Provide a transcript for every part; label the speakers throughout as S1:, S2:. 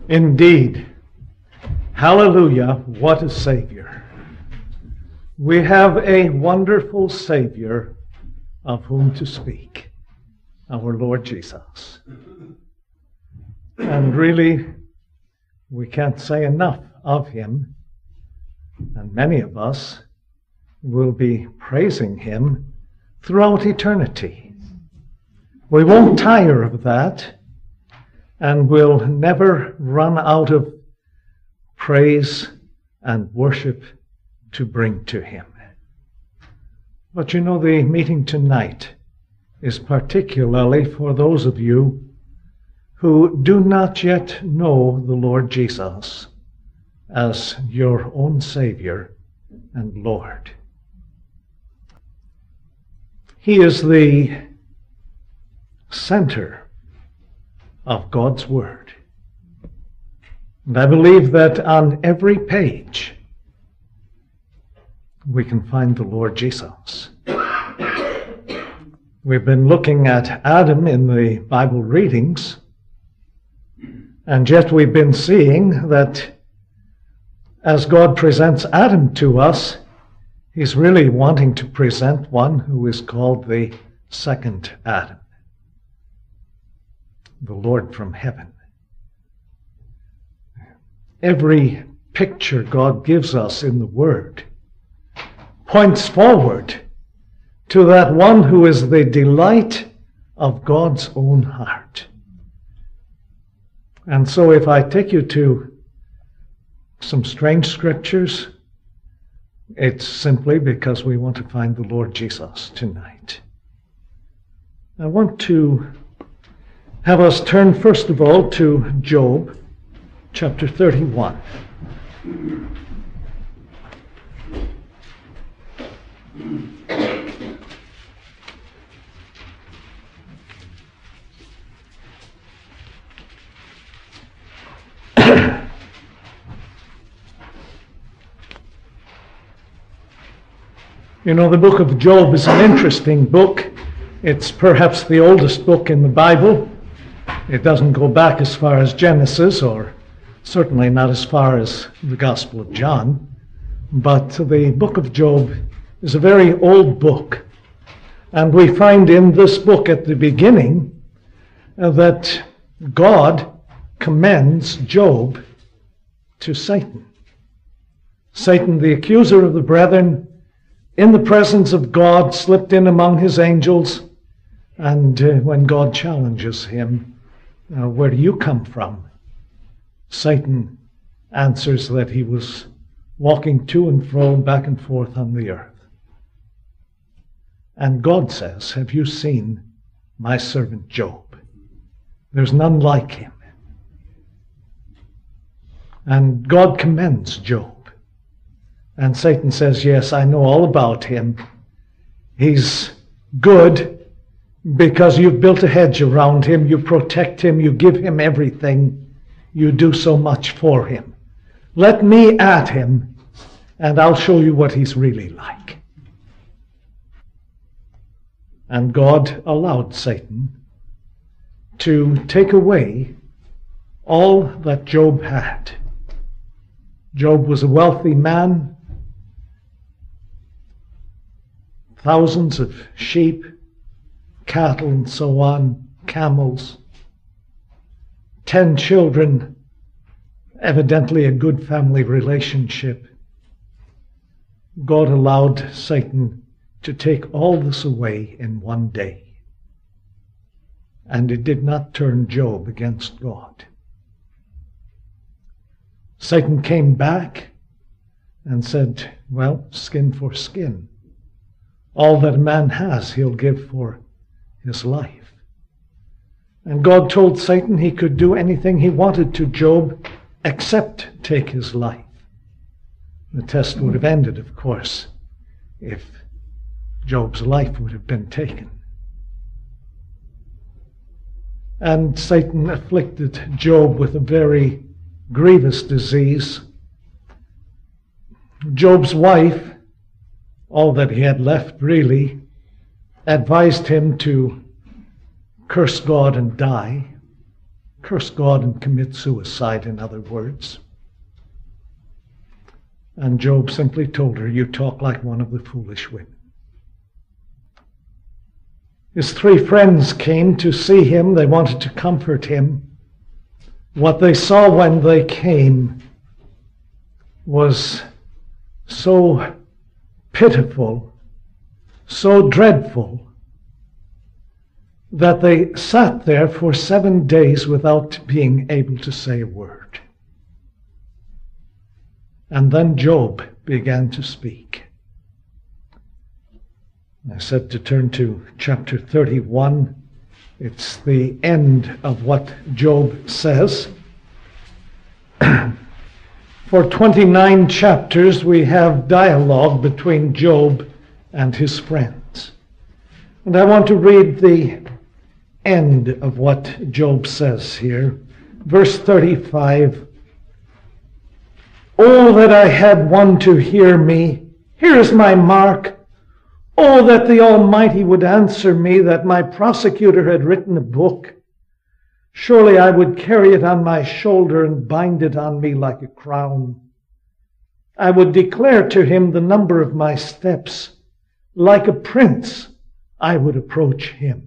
S1: Indeed. Hallelujah, what a Savior. We have a wonderful Savior of whom to speak, our Lord Jesus. And really, we can't say enough of him, and many of us will be praising him throughout eternity. We won't tire of that, and we'll never run out of praise and worship to bring to him. But you know, the meeting tonight is particularly for those of you who do not yet know the Lord Jesus as your own Savior and Lord. He is the center of God's Word. And I believe that on every page we can find the Lord Jesus. We've been looking at Adam in the Bible readings, and yet we've been seeing that as God presents Adam to us, he's really wanting to present one who is called the second Adam, the Lord from heaven. Every picture God gives us in the Word points forward to that one who is the delight of God's own heart. And so if I take you to some strange scriptures, it's simply because we want to find the Lord Jesus tonight. I want to have us turn first of all to Job chapter 31. You know, the book of Job is an interesting book. It's perhaps the oldest book in the Bible. It doesn't go back as far as Genesis, or certainly not as far as the Gospel of John. But the book of Job is a very old book. And we find in this book at the beginning that God commends Job to Satan. Satan, the accuser of the brethren, in the presence of God, slipped in among his angels, and when God challenges him, where do you come from? Satan answers that he was walking to and fro, back and forth on the earth. And God says, have you seen my servant Job? There's none like him. And God commends Job. And Satan says, yes, I know all about him. He's good because you've built a hedge around him. You protect him. You give him everything. You do so much for him. Let me at him, and I'll show you what he's really like. And God allowed Satan to take away all that Job had. Job was a wealthy man. Thousands of sheep, cattle, and so on, camels. 10 children, evidently a good family relationship. God allowed Satan to take all this away in one day. And it did not turn Job against God. Satan came back and said, well, skin for skin. All that a man has, he'll give for his life. And God told Satan he could do anything he wanted to Job except take his life. The test would have ended, of course, if Job's life would have been taken. And Satan afflicted Job with a very grievous disease. Job's wife, all that he had left really, advised him to curse God and die. curse God and commit suicide, in other words. And Job simply told her, you talk like one of the foolish women. His 3 friends came to see him. They wanted to comfort him. What they saw when they came was so pitiful, so dreadful, that they sat there for 7 days without being able to say a word. And then Job began to speak. I said to turn to chapter 31. It's the end of what Job says. For 29 chapters we have dialogue between Job and his friends. And I want to read the end of what Job says here. Verse 35. Oh, that I had one to hear me. Here is my mark. Oh, that the Almighty would answer me, that my prosecutor had written a book. Surely I would carry it on my shoulder and bind it on me like a crown. I would declare to him the number of my steps. Like a prince, I would approach him.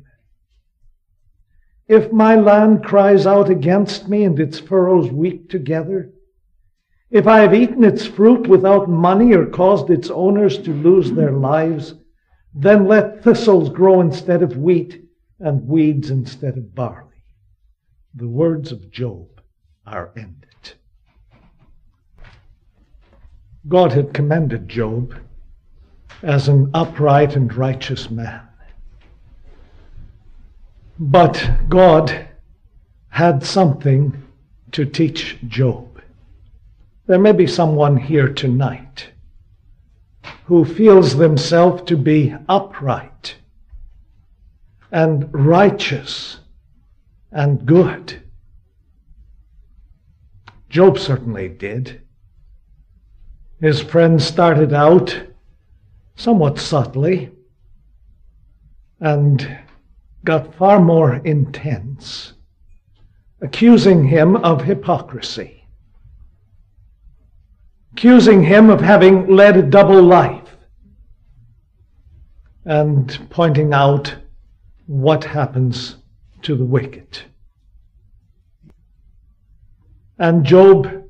S1: If my land cries out against me and its furrows weep together, if I have eaten its fruit without money or caused its owners to lose their lives, then let thistles grow instead of wheat and weeds instead of barley. The words of Job are ended. God had commended Job as an upright and righteous man. But God had something to teach Job. There may be someone here tonight who feels themselves to be upright and righteous and good. Job certainly did. His friends started out somewhat subtly and got far more intense, accusing him of hypocrisy, accusing him of having led a double life, and pointing out what happens to the wicked. And Job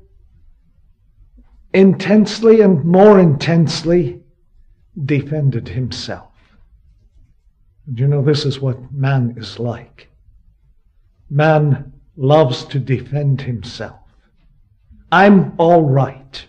S1: intensely and more intensely defended himself. And you know, this is what man is like. Man loves to defend himself. I'm all right.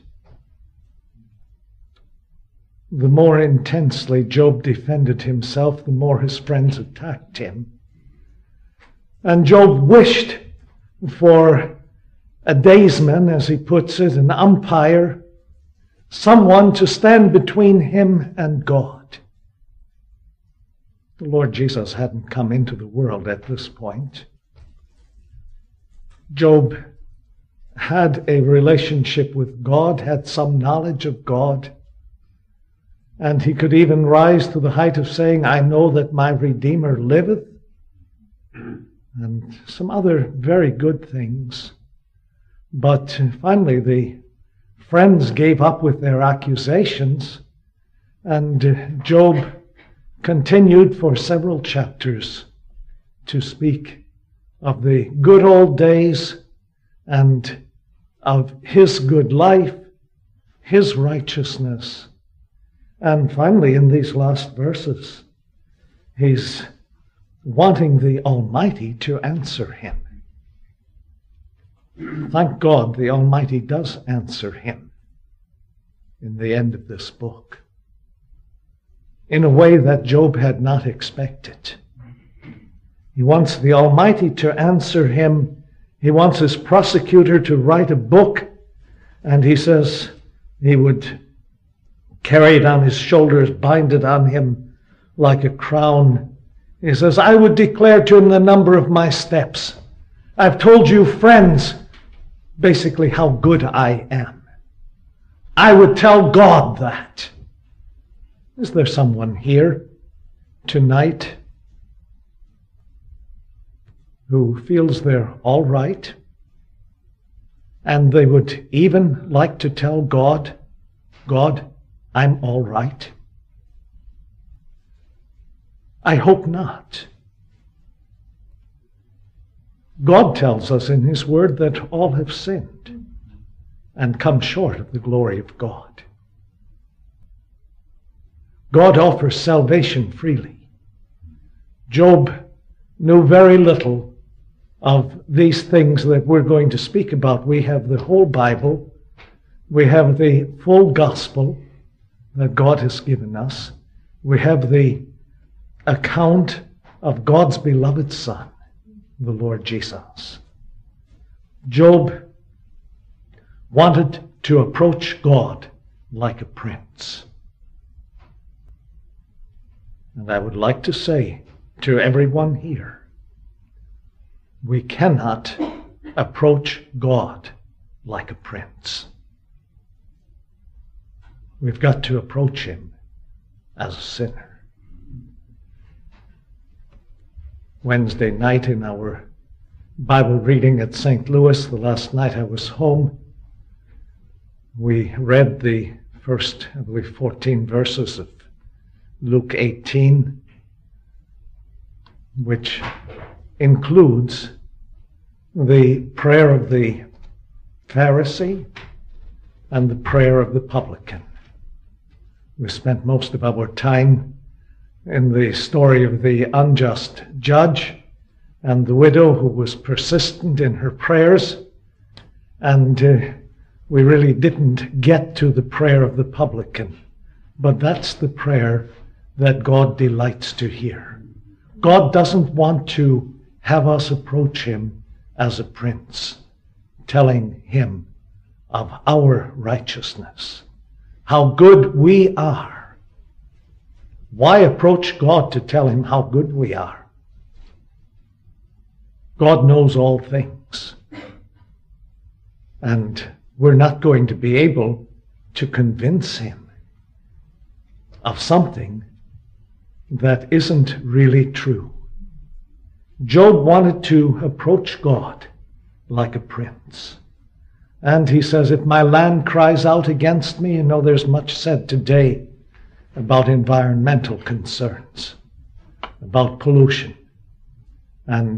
S1: The more intensely Job defended himself, the more his friends attacked him. And Job wished for a daysman, as he puts it, an umpire, someone to stand between him and God. The Lord Jesus hadn't come into the world at this point. Job had a relationship with God, had some knowledge of God, and he could even rise to the height of saying, I know that my Redeemer liveth, and some other very good things. But finally the friends gave up with their accusations, and Job continued for several chapters to speak of the good old days and of his good life, his righteousness. And finally, in these last verses, he's wanting the Almighty to answer him. Thank God the Almighty does answer him in the end of this book, in a way that Job had not expected. He wants the Almighty to answer him. He wants his prosecutor to write a book, and he says he would carry it on his shoulders, bind it on him like a crown. He says, I would declare to him the number of my steps. I've told you, friends, basically how good I am. I would tell God that. Is there someone here tonight who feels they're all right, and they would even like to tell God, God, I'm all right? I hope not. God tells us in His Word that all have sinned and come short of the glory of God. God offers salvation freely. Job knew very little of these things that we're going to speak about. We have the whole Bible. We have the full gospel that God has given us. We have the account of God's beloved Son, the Lord Jesus. Job wanted to approach God like a prince. And I would like to say to everyone here, we cannot approach God like a prince. We've got to approach Him as a sinner. Wednesday night in our Bible reading at St. Louis, the last night I was home, we read the first, I believe, 14 verses of Luke 18, which includes the prayer of the Pharisee and the prayer of the publican. We spent most of our time in the story of the unjust judge and the widow who was persistent in her prayers, and we really didn't get to the prayer of the publican. But that's the prayer that God delights to hear. God doesn't want to have us approach Him as a prince, telling Him of our righteousness, how good we are. Why approach God to tell Him how good we are? God knows all things. And we're not going to be able to convince Him of something that isn't really true. Job wanted to approach God like a prince. And he says, if my land cries out against me, there's much said today about environmental concerns, about pollution. And,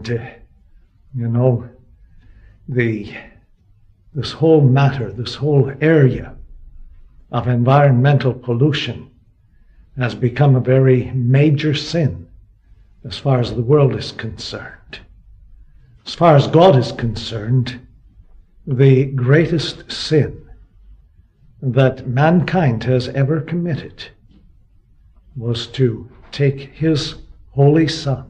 S1: this whole matter, this whole area of environmental pollution has become a very major sin as far as the world is concerned. As far as God is concerned, the greatest sin that mankind has ever committed was to take His holy Son,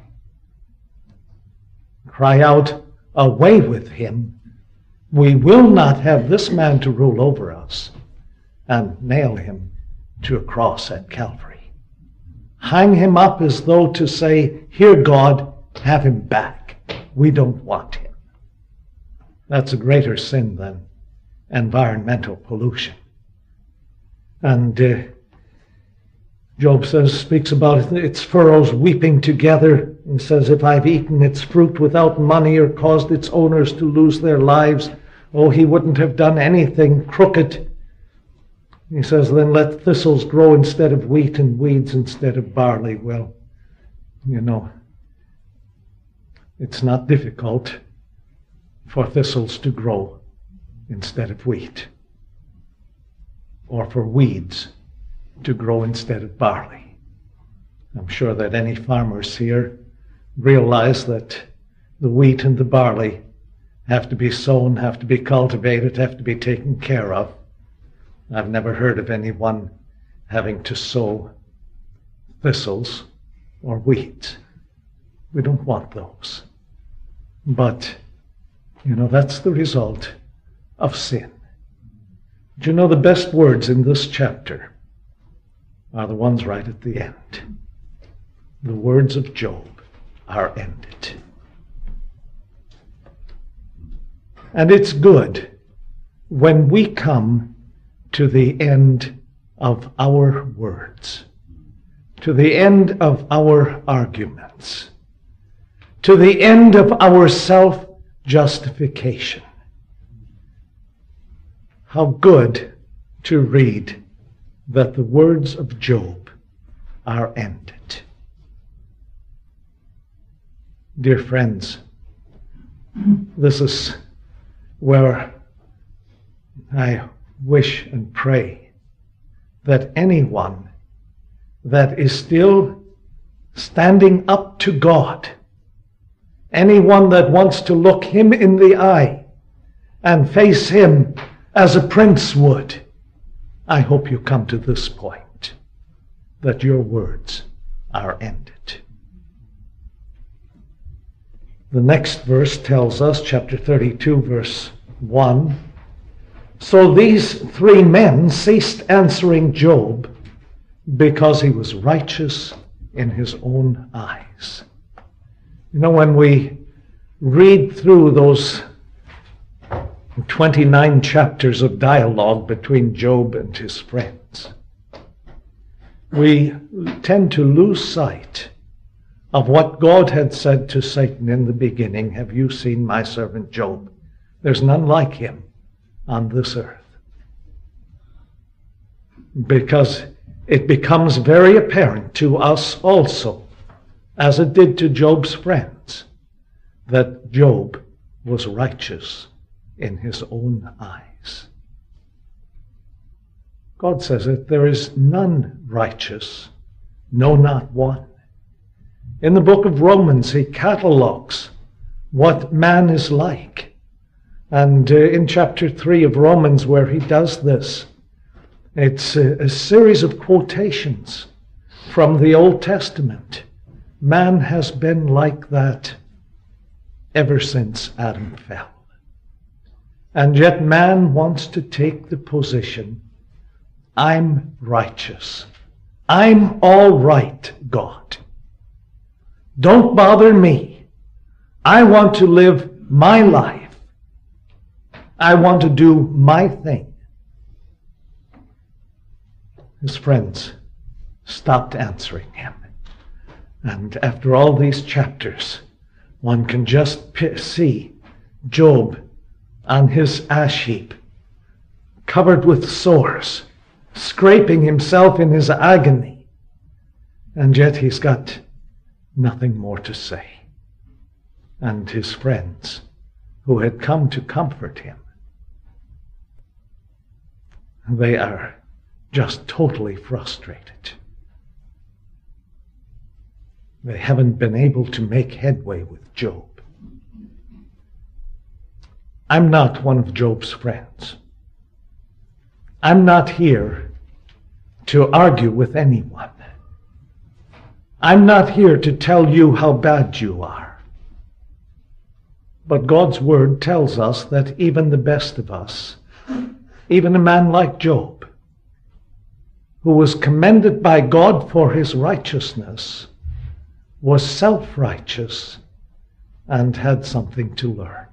S1: cry out, away with Him, we will not have this man to rule over us, and nail Him to a cross at Calvary. Hang Him up as though to say, here God, have Him back. We don't want Him. That's a greater sin than environmental pollution. And Job speaks about its furrows weeping together, and says, if I've eaten its fruit without money or caused its owners to lose their lives, he wouldn't have done anything crooked. He says, then let thistles grow instead of wheat and weeds instead of barley. Well, it's not difficult for thistles to grow instead of wheat, or for weeds to grow instead of barley. I'm sure that any farmers here realize that the wheat and the barley have to be sown, have to be cultivated, have to be taken care of. I've never heard of anyone having to sow thistles or weeds. We don't want those. But, that's the result of sin. Do the best words in this chapter are the ones right at the end? The words of Job are ended. And it's good when we come to the end of our words, to the end of our arguments, to the end of our self-justification. How good to read that the words of Job are ended. Dear friends, this is where I wish and pray that anyone that is still standing up to God, anyone that wants to look him in the eye and face him as a prince would, I hope you come to this point, that your words are ended. The next verse tells us, chapter 32, verse 1, so these three men ceased answering Job because he was righteous in his own eyes. You know, when we read through those 29 chapters of dialogue between Job and his friends, we tend to lose sight of what God had said to Satan in the beginning. Have you seen my servant Job? There's none like him on this earth. Because it becomes very apparent to us also, as it did to Job's friends, that Job was righteous in his own eyes. God says that there is none righteous, no, not one. In the book of Romans, he catalogues what man is like. And in chapter 3 of Romans, where he does this, it's a series of quotations from the Old Testament. Man has been like that ever since Adam fell. And yet man wants to take the position, I'm righteous. I'm all right, God. Don't bother me. I want to live my life. I want to do my thing. His friends stopped answering him. And after all these chapters, one can just see Job on his ash heap, covered with sores, scraping himself in his agony. And yet he's got nothing more to say. And his friends, who had come to comfort him, they are just totally frustrated. They haven't been able to make headway with Job. I'm not one of Job's friends. I'm not here to argue with anyone. I'm not here to tell you how bad you are. But God's word tells us that even the best of us, even a man like Job, who was commended by God for his righteousness, was self-righteous and had something to learn.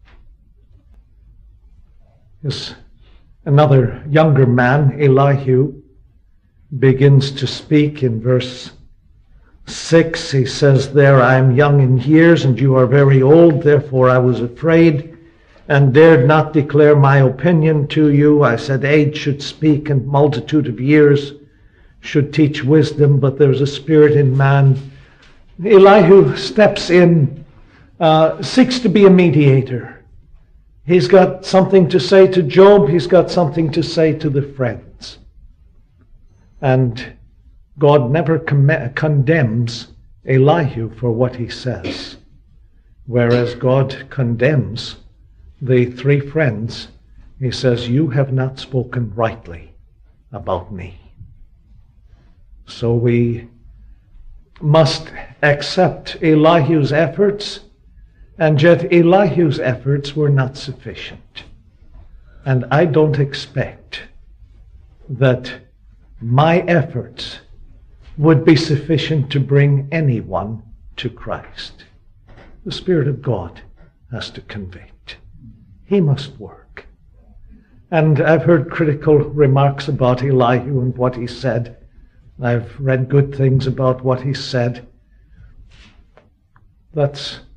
S1: Another younger man, Elihu, begins to speak in verse 6. He says there, I am young in years and you are very old, therefore I was afraid and dared not declare my opinion to you. I said age should speak and multitude of years should teach wisdom, but there's a spirit in man. Elihu steps in, seeks to be a mediator. He's got something to say to Job. He's got something to say to the friends. And God never condemns Elihu for what he says, whereas God condemns the three friends. He says, you have not spoken rightly about me. So we must accept Elihu's efforts, and yet Elihu's efforts were not sufficient. And I don't expect that my efforts would be sufficient to bring anyone to Christ. The Spirit of God has to convict. He must work. And I've heard critical remarks about Elihu and what he said. I've read good things about what he said. That's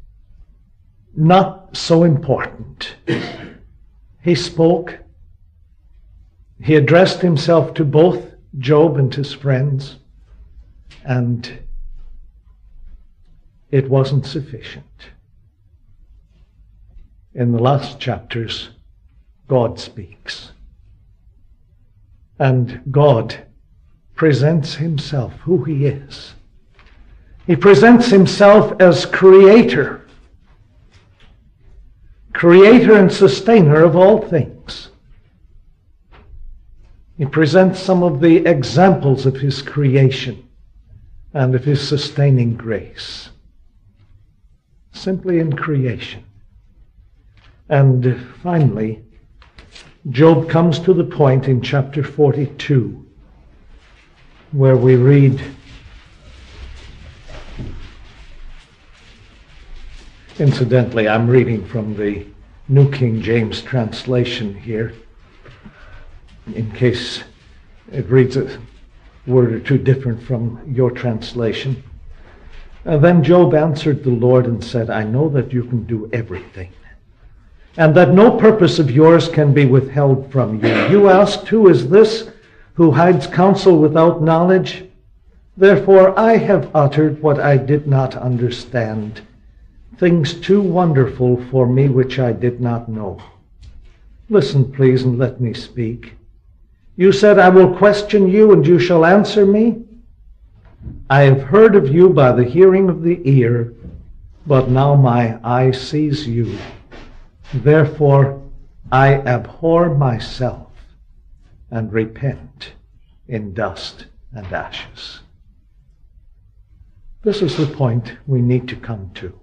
S1: not so important. He spoke. He addressed himself to both Job and his friends, and it wasn't sufficient. In the last chapters, God speaks. And God presents himself, who he is. He presents himself as creator and sustainer of all things. He presents some of the examples of his creation and of his sustaining grace, simply in creation. And finally, Job comes to the point in chapter 42 where we read, incidentally, I'm reading from the New King James translation here, in case it reads a word or two different from your translation. Then Job answered the Lord and said, I know that you can do everything, and that no purpose of yours can be withheld from you. You asked, who is this who hides counsel without knowledge? Therefore I have uttered what I did not understand, things too wonderful for me which I did not know. Listen, please, and let me speak. You said, I will question you, and you shall answer me. I have heard of you by the hearing of the ear, but now my eye sees you. Therefore I abhor myself and repent in dust and ashes. This is the point we need to come to.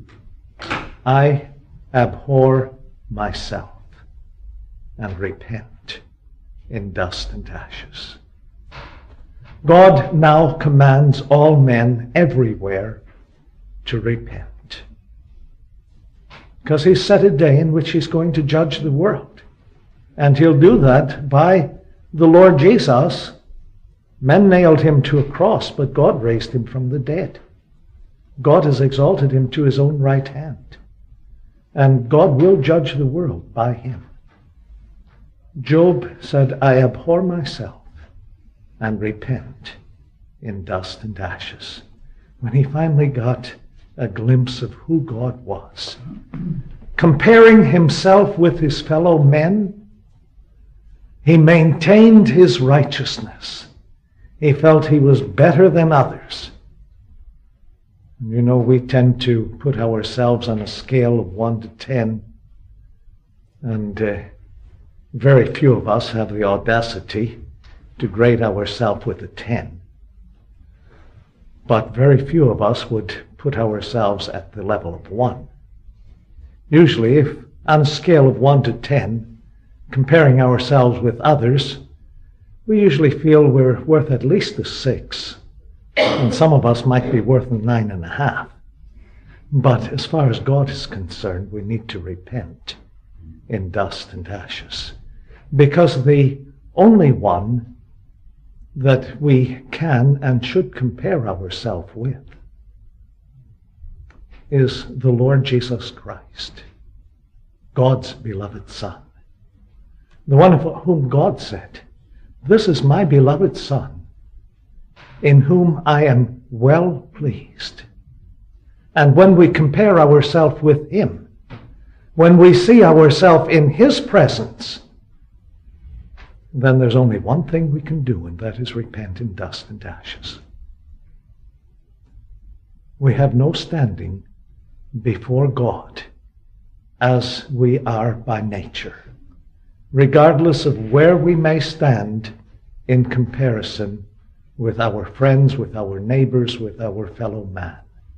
S1: I abhor myself and repent in dust and ashes. God now commands all men everywhere to repent, because he's set a day in which he's going to judge the world. And he'll do that by the Lord Jesus. Men nailed him to a cross, but God raised him from the dead. God has exalted him to his own right hand. And God will judge the world by him. Job said, I abhor myself and repent in dust and ashes. When he finally got a glimpse of who God was, comparing himself with his fellow men, he maintained his righteousness. He felt he was better than others. You know, we tend to put ourselves on a scale of 1 to 10, and very few of us have the audacity to grade ourselves with a 10. But very few of us would put ourselves at the level of 1. Usually, if on a scale of 1 to 10, comparing ourselves with others, we usually feel we're worth at least a 6. And some of us might be worth a 9.5. But as far as God is concerned, we need to repent in dust and ashes. Because the only one that we can and should compare ourselves with is the Lord Jesus Christ, God's beloved Son. The one of whom God said, this is my beloved Son, in whom I am well pleased. And when we compare ourselves with him, when we see ourselves in his presence, then there's only one thing we can do, and that is repent in dust and ashes. We have no standing before God as we are by nature, regardless of where we may stand in comparison with our friends, with our neighbors, with our fellow man.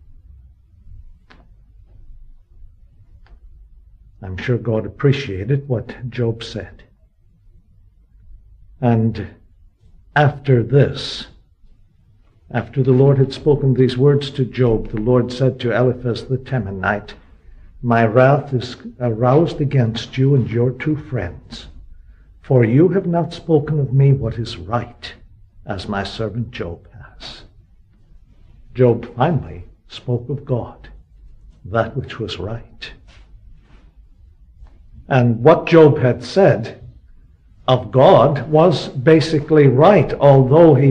S1: I'm sure God appreciated what Job said. And after this, after the Lord had spoken these words to Job, the Lord said to Eliphaz the Temanite, my wrath is aroused against you and your 2 friends, for you have not spoken of me what is right, as my servant Job has. Job finally spoke of God, that which was right. And what Job had said of God was basically right, although he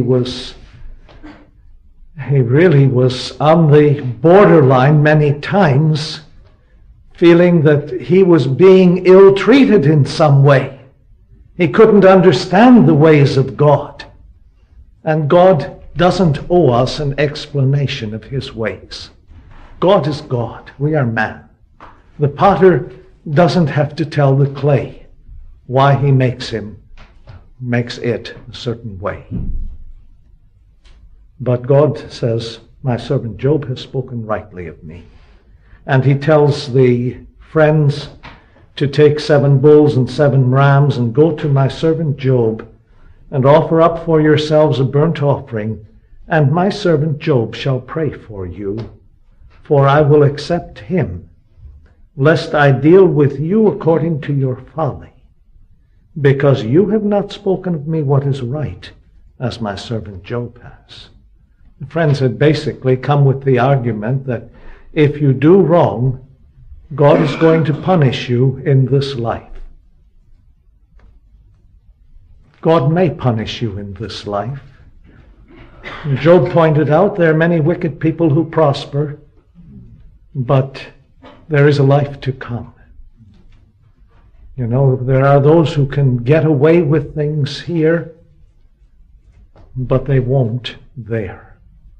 S1: really was on the borderline many times, feeling that he was being ill-treated in some way. He couldn't understand the ways of God. And God doesn't owe us an explanation of his ways. God is God. We are man. The potter doesn't have to tell the clay why he makes it a certain way. But God says, my servant Job has spoken rightly of me. And he tells the friends to take 7 bulls and 7 rams and go to my servant Job and offer up for yourselves a burnt offering, and my servant Job shall pray for you, for I will accept him, lest I deal with you according to your folly, because you have not spoken of me what is right, as my servant Job has. The friends had basically come with the argument that if you do wrong, God is going to punish you in this life. God may punish you in this life. Job pointed out there are many wicked people who prosper, but there is a life to come. You know, there are those who can get away with things here, but they won't there.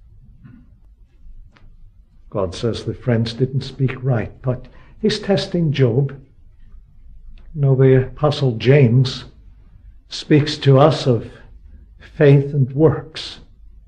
S1: God says the friends didn't speak right, but he's testing Job. You know, the Apostle James speaks to us of faith and works.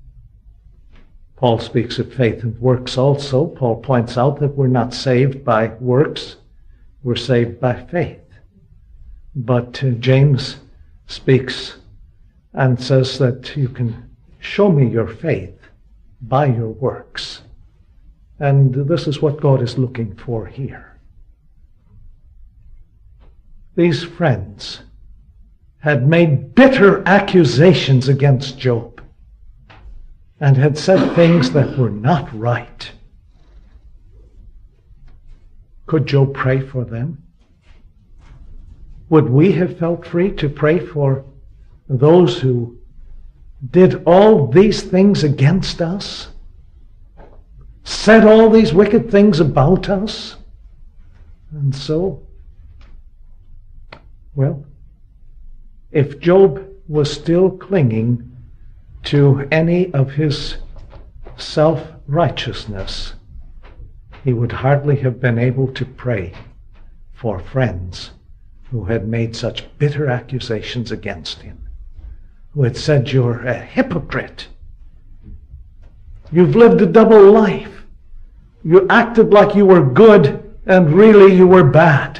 S1: Paul speaks of faith and works also. Paul points out that we're not saved by works, we're saved by faith. But James speaks and says that you can show me your faith by your works. And this is what God is looking for here. These friends had made bitter accusations against Job and had said things that were not right. Could Job pray for them? Would we have felt free to pray for those who did all these things against us? Said all these wicked things about us? And so, well, if Job was still clinging to any of his self-righteousness, he would hardly have been able to pray for friends who had made such bitter accusations against him, who had said, you're a hypocrite. You've lived a double life. You acted like you were good, and really you were bad.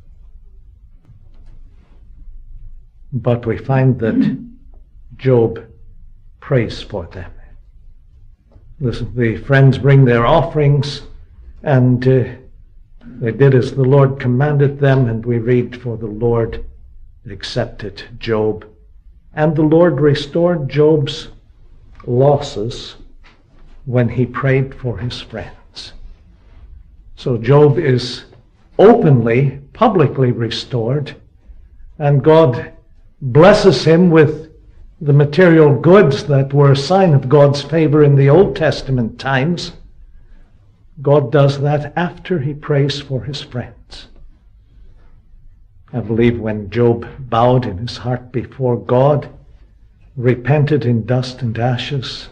S1: But we find that Job prays for them. Listen, the friends bring their offerings, and they did as the Lord commanded them, and we read, for the Lord accepted Job. And the Lord restored Job's losses when he prayed for his friends. So Job is openly, publicly restored, and God blesses him with the material goods that were a sign of God's favor in the Old Testament times. God does that after he prays for his friends. I believe when Job bowed in his heart before God, repented in dust and ashes,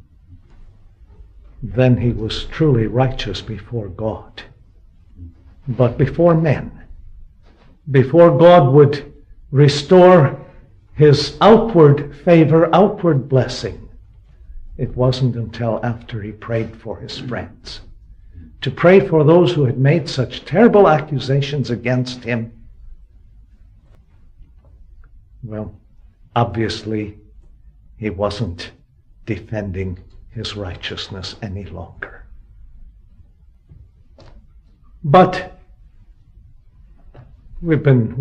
S1: then he was truly righteous before God. But before men, before God would restore his outward favor, outward blessing, it wasn't until after he prayed for his friends. To pray for those who had made such terrible accusations against him, well, obviously he wasn't defending his righteousness any longer. But we've been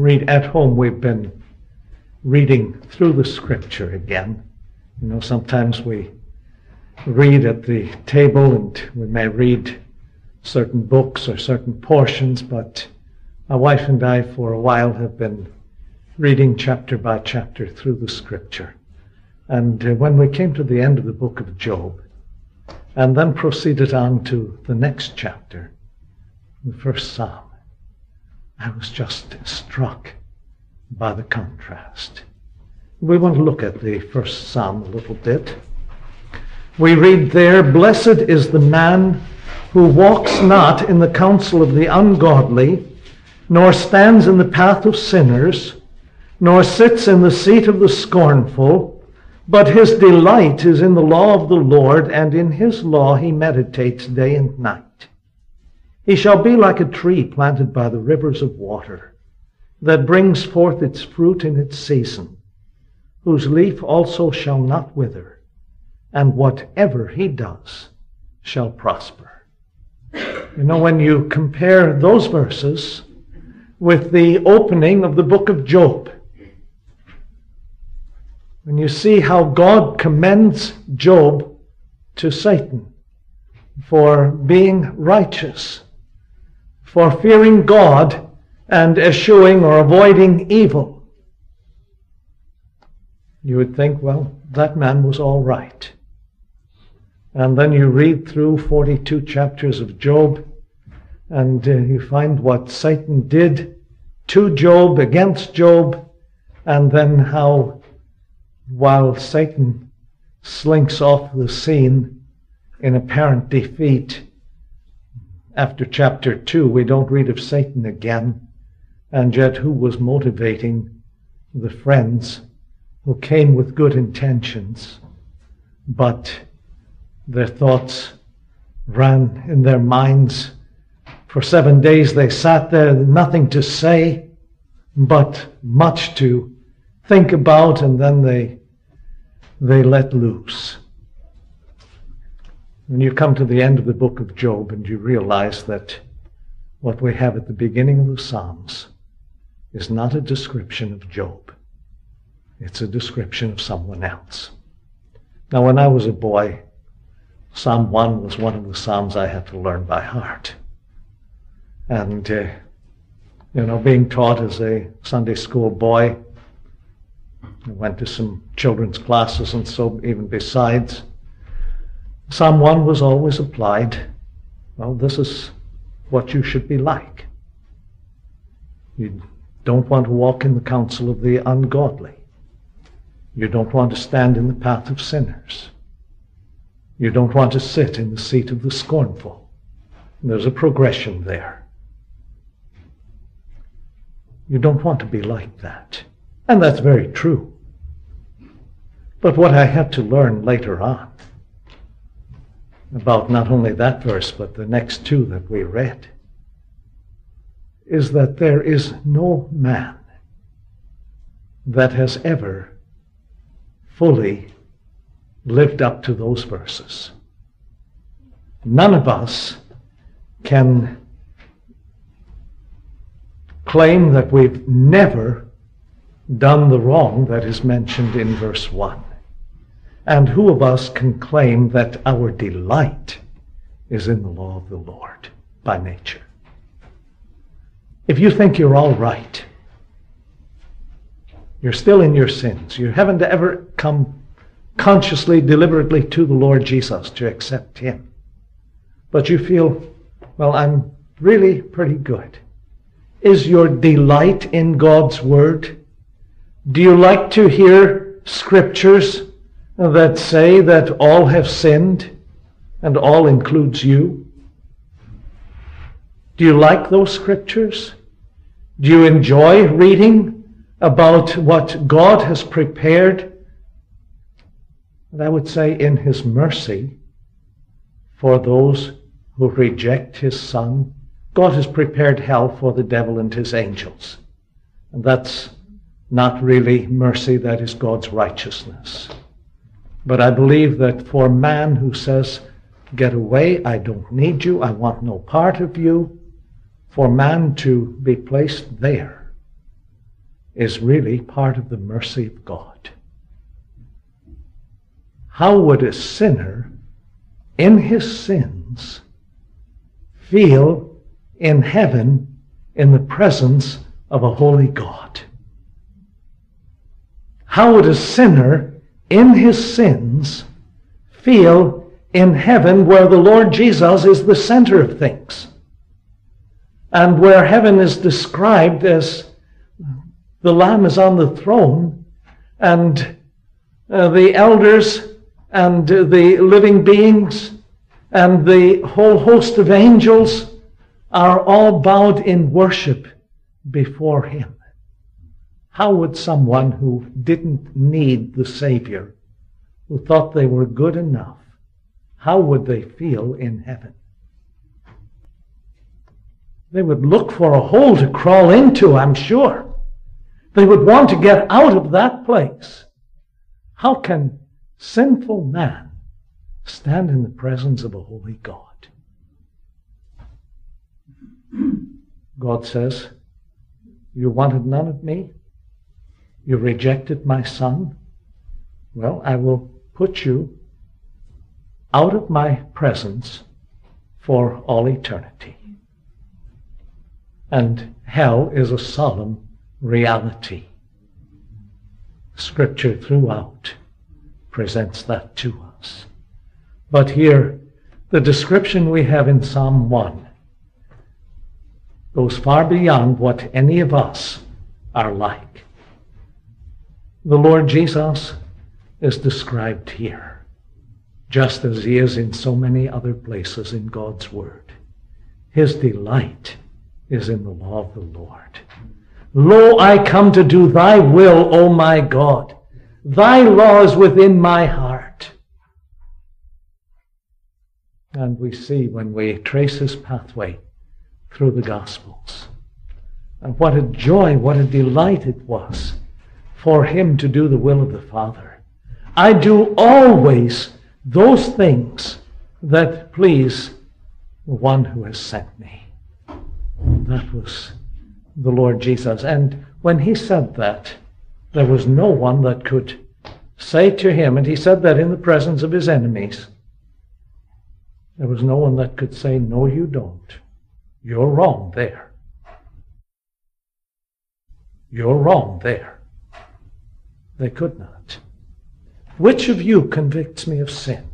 S1: reading through the scripture again. You know, sometimes we read at the table and we may read certain books or certain portions, but My wife and I, for a while, have been reading chapter by chapter through the Scripture. And when we came to the end of the book of Job, and then proceeded on to the next chapter, the first Psalm, I was just struck by the contrast. We want to look at the first Psalm a little bit. We read there, "Blessed is the man who walks not in the counsel of the ungodly, nor stands in the path of sinners, nor sits in the seat of the scornful, but his delight is in the law of the Lord, and in his law he meditates day and night. He shall be like a tree planted by the rivers of water, that brings forth its fruit in its season, whose leaf also shall not wither, and whatever he does shall prosper." You know, when you compare those verses with the opening of the book of Job, when you see how God commends Job to Satan for being righteous, for fearing God and eschewing or avoiding evil, you would think, well, that man was all right. And then you read through 42 chapters of Job, and you find what Satan did to Job, against Job, and then how, while Satan slinks off the scene in apparent defeat, after chapter 2, we don't read of Satan again, and yet who was motivating the friends who came with good intentions, but their thoughts ran in their minds. For 7 days they sat there, nothing to say, but much to think about, and then they let loose. When you come to the end of the book of Job and you realize that what we have at the beginning of the Psalms is not a description of Job. It's a description of someone else. Now, when I was a boy, Psalm 1 was one of the Psalms I had to learn by heart. And, being taught as a Sunday school boy, I went to some children's classes and so even besides, Psalm 1 was always applied. Well, this is what you should be like. You don't want to walk in the counsel of the ungodly. You don't want to stand in the path of sinners. You don't want to sit in the seat of the scornful. There's a progression there. You don't want to be like that. And that's very true. But what I had to learn later on about not only that verse, but the next two that we read, is that there is no man that has ever fully lived up to those verses. None of us can claim that we've never done the wrong that is mentioned in verse 1. And who of us can claim that our delight is in the law of the Lord by nature? If you think you're all right, you're still in your sins. You haven't ever come consciously, deliberately to the Lord Jesus to accept Him. But you feel, well, I'm really pretty good. Is your delight in God's Word? Do you like to hear scriptures that say that all have sinned and all includes you? Do you like those scriptures? Do you enjoy reading about what God has prepared, and I would say in His mercy, for those who reject His Son? God has prepared hell for the devil and his angels. And that's not really mercy, that is God's righteousness. But I believe that for man who says, get away, I don't need you, I want no part of you, for man to be placed there is really part of the mercy of God. How would a sinner in his sins feel in heaven in the presence of a holy God? How would a sinner in his sins feel in heaven, where the Lord Jesus is the center of things, and where heaven is described as the Lamb is on the throne, and the elders and the living beings and the whole host of angels are all bowed in worship before him? How would someone who didn't need the Savior, who thought they were good enough, how would they feel in heaven? They would look for a hole to crawl into, I'm sure. They would want to get out of that place. How can sinful man stand in the presence of a holy God? God says, you wanted none of me? You rejected my Son? Well, I will put you out of my presence for all eternity. And hell is a solemn reality. Scripture throughout presents that to us. But here, the description we have in Psalm 1 goes far beyond what any of us are like. The Lord Jesus is described here, just as he is in so many other places in God's Word. His delight is in the law of the Lord. Lo, I come to do thy will, O my God. Thy law is within my heart. And we see when we trace his pathway through the Gospels, and what a joy, what a delight it was for him to do the will of the Father. I do always those things that please the one who has sent me. That was the Lord Jesus. And when he said that, there was no one that could say to him, and he said that in the presence of his enemies, there was no one that could say, no, you don't. You're wrong there. You're wrong there. They could not. Which of you convicts me of sin?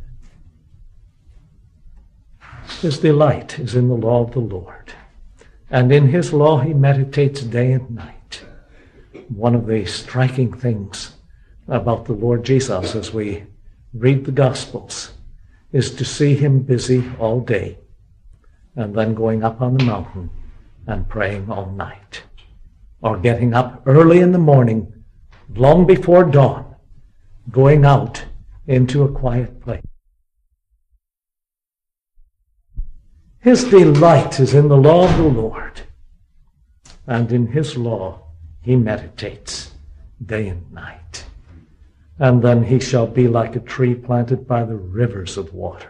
S1: His delight is in the law of the Lord, and in his law he meditates day and night. One of the striking things about the Lord Jesus as we read the Gospels is to see him busy all day and then going up on the mountain and praying all night, or getting up early in the morning, long before dawn, going out into a quiet place. His delight is in the law of the Lord, and in his law he meditates day and night. And then he shall be like a tree planted by the rivers of water,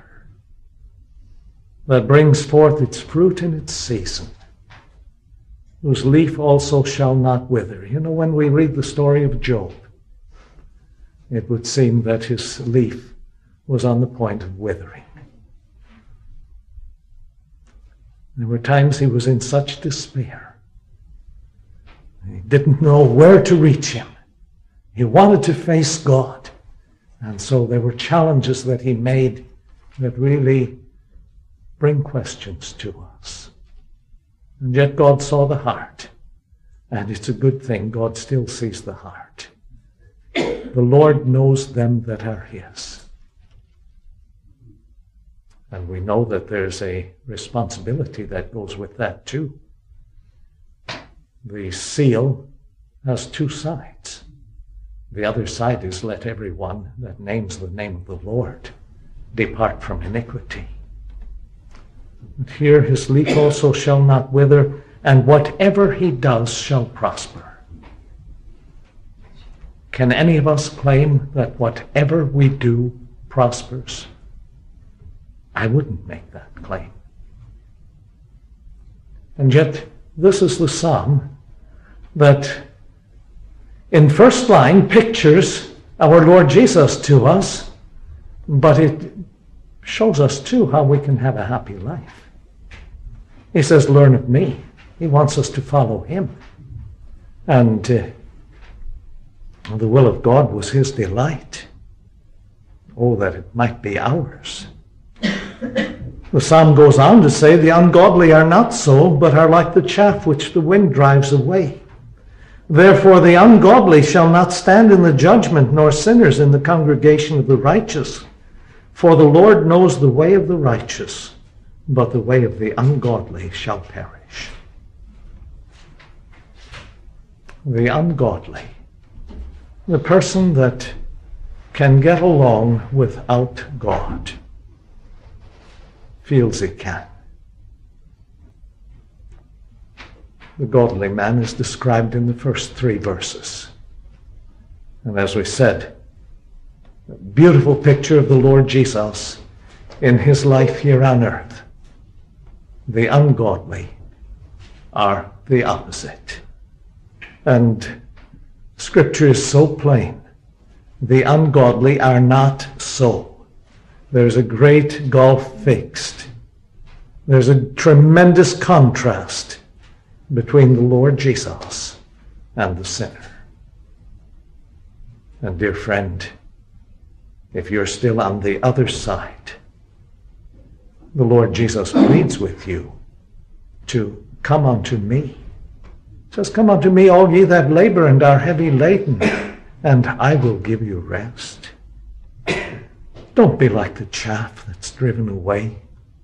S1: that brings forth its fruit in its season, whose leaf also shall not wither. You know, when we read the story of Job, it would seem that his leaf was on the point of withering. There were times he was in such despair. He didn't know where to reach him. He wanted to face God. And so there were challenges that he made that really bring questions to us. And yet God saw the heart. And it's a good thing. God still sees the heart. The Lord knows them that are his. And we know that there's a responsibility that goes with that too. The seal has two sides. The other side is, let everyone that names the name of the Lord depart from iniquity. But here his leaf also shall not wither, and whatever he does shall prosper. Can any of us claim that whatever we do prospers? I wouldn't make that claim. And yet, this is the psalm that in first line pictures our Lord Jesus to us, but it shows us too how we can have a happy life. He says, learn of me. He wants us to follow him. And the will of God was his delight. Oh, that it might be ours. The psalm goes on to say, the ungodly are not so, but are like the chaff which the wind drives away. Therefore the ungodly shall not stand in the judgment, nor sinners in the congregation of the righteous. For the Lord knows the way of the righteous, but the way of the ungodly shall perish. The ungodly, the person that can get along without God, feels he can. The godly man is described in the first 3 verses. And as we said, a beautiful picture of the Lord Jesus in his life here on earth. The ungodly are the opposite. And Scripture is so plain. The ungodly are not so. There's a great gulf fixed. There's a tremendous contrast between the Lord Jesus and the sinner. And dear friend, if you're still on the other side, the Lord Jesus pleads with you to come unto me. He says, come unto me, all ye that labor and are heavy laden, and I will give you rest. Don't be like the chaff that's driven away.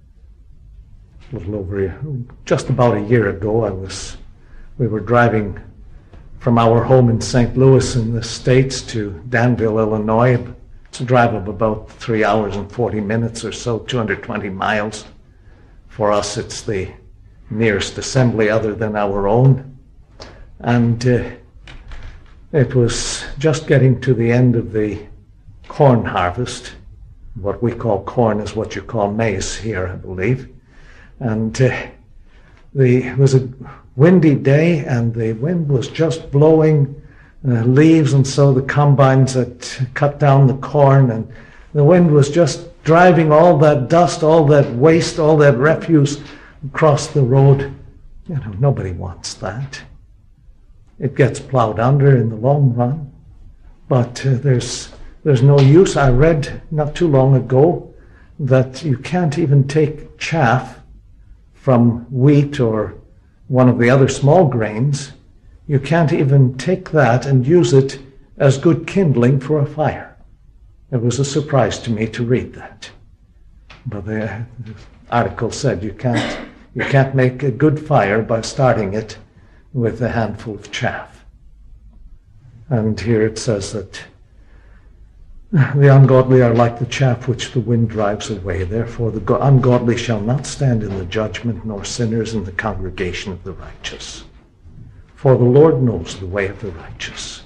S1: Just about a year ago, we were driving from our home in St. Louis in the States to Danville, Illinois. It's a drive of about 3 hours and 40 minutes or so, 220 miles. For us, it's the nearest assembly other than our own. And it was just getting to the end of the corn harvest. What we call corn is what you call maize here, I believe. And it was a windy day, and the wind was just blowing leaves, and so the combines had cut down the corn, and the wind was just driving all that dust, all that waste, all that refuse across the road. You know, nobody wants that. It gets plowed under in the long run, but there's no use. I read not too long ago that you can't even take chaff from wheat or one of the other small grains. You can't even take that and use it as good kindling for a fire. It was a surprise to me to read that. But the article said you can't make a good fire by starting it with a handful of chaff. And here it says that the ungodly are like the chaff which the wind drives away. Therefore the ungodly shall not stand in the judgment, nor sinners in the congregation of the righteous. For the Lord knows the way of the righteous,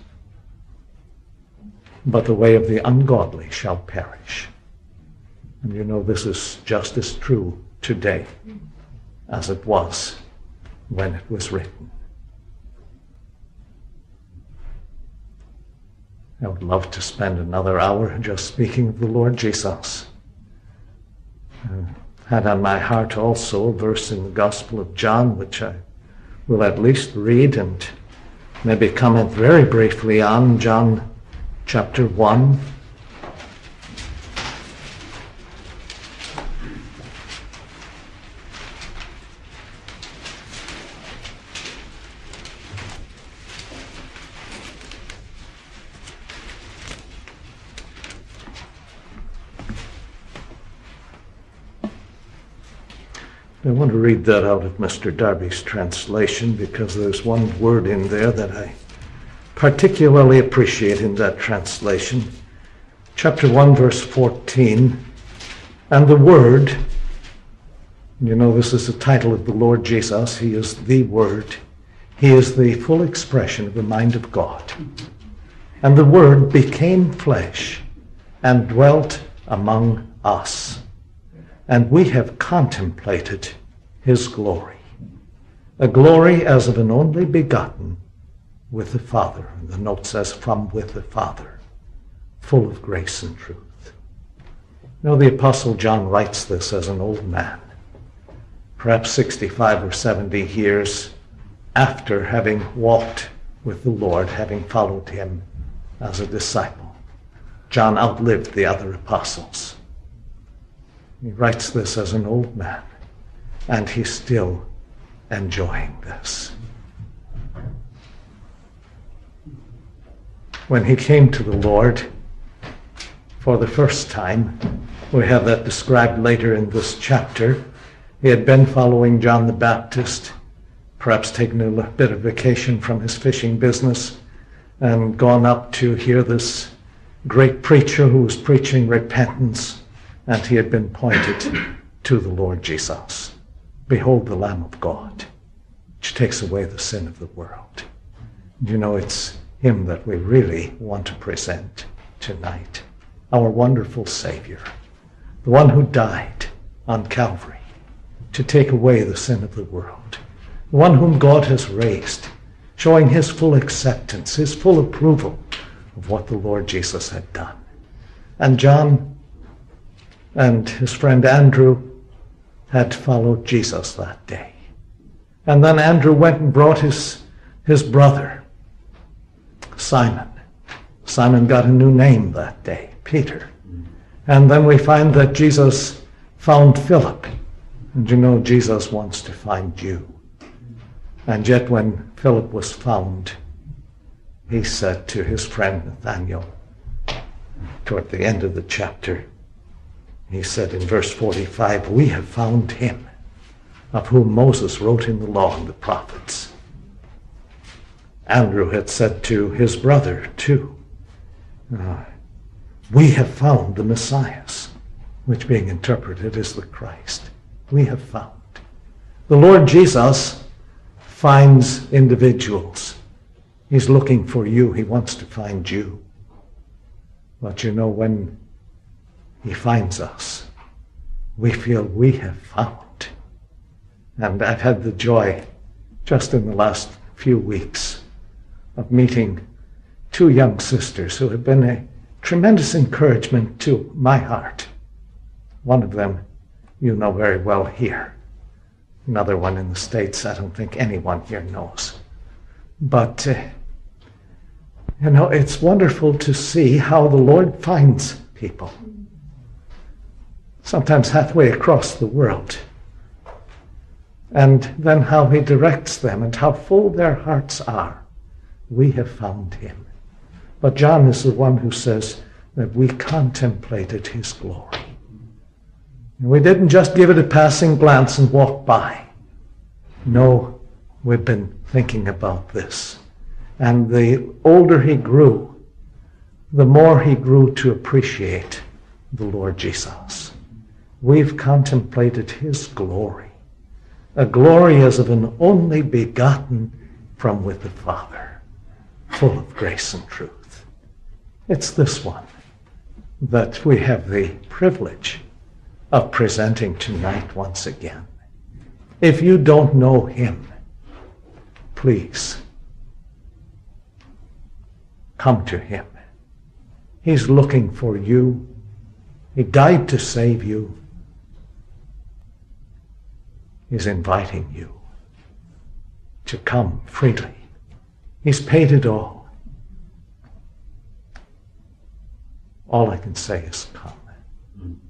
S1: but the way of the ungodly shall perish. And you know, this is just as true today as it was when it was written. I would love to spend another hour just speaking of the Lord Jesus. I had on my heart also a verse in the Gospel of John, which I will at least read and maybe comment very briefly on. John chapter 1. I want to read that out of Mr. Darby's translation because there's one word in there that I particularly appreciate in that translation. Chapter 1, verse 14. And the Word, you know, this is the title of the Lord Jesus. He is the Word. He is the full expression of the mind of God. And the Word became flesh and dwelt among us. And we have contemplated his glory, a glory as of an only begotten with the Father. And the note says, from with the Father, full of grace and truth. You know, the Apostle John writes this as an old man, perhaps 65 or 70 years after having walked with the Lord, having followed him as a disciple. John outlived the other apostles. He writes this as an old man, and he's still enjoying this. When he came to the Lord for the first time, we have that described later in this chapter. He had been following John the Baptist, perhaps taken a bit of vacation from his fishing business, and gone up to hear this great preacher who was preaching repentance, and he had been pointed to the Lord Jesus. Behold the Lamb of God, which takes away the sin of the world. You know, it's him that we really want to present tonight. Our wonderful Savior, the one who died on Calvary to take away the sin of the world, the one whom God has raised, showing his full acceptance, his full approval of what the Lord Jesus had done. And John and his friend Andrew had followed Jesus that day. And then Andrew went and brought his brother, Simon. Simon got a new name that day, Peter. And then we find that Jesus found Philip. And you know, Jesus wants to find you. And yet when Philip was found, he said to his friend Nathanael, toward the end of the chapter, he said in verse 45, we have found him of whom Moses wrote in the law and the prophets. Andrew had said to his brother too, we have found the Messiah, which being interpreted is the Christ. We have found. The Lord Jesus finds individuals. He's looking for you. He wants to find you. But you know, when he finds us, we feel we have found. And I've had the joy just in the last few weeks of meeting two young sisters who have been a tremendous encouragement to my heart. One of them you know very well here. Another one in the States I don't think anyone here knows. But, you know, it's wonderful to see how the Lord finds people. Sometimes halfway across the world. And then how he directs them and how full their hearts are. We have found him. But John is the one who says that we contemplated his glory. And we didn't just give it a passing glance and walk by. No, we've been thinking about this. And the older he grew, the more he grew to appreciate the Lord Jesus. We've contemplated his glory. A glory as of an only begotten from with the Father, full of grace and truth. It's this one that we have the privilege of presenting tonight once again. If you don't know him, please come to him. He's looking for you. He died to save you. He's inviting you to come freely. He's paid it all. All I can say is come.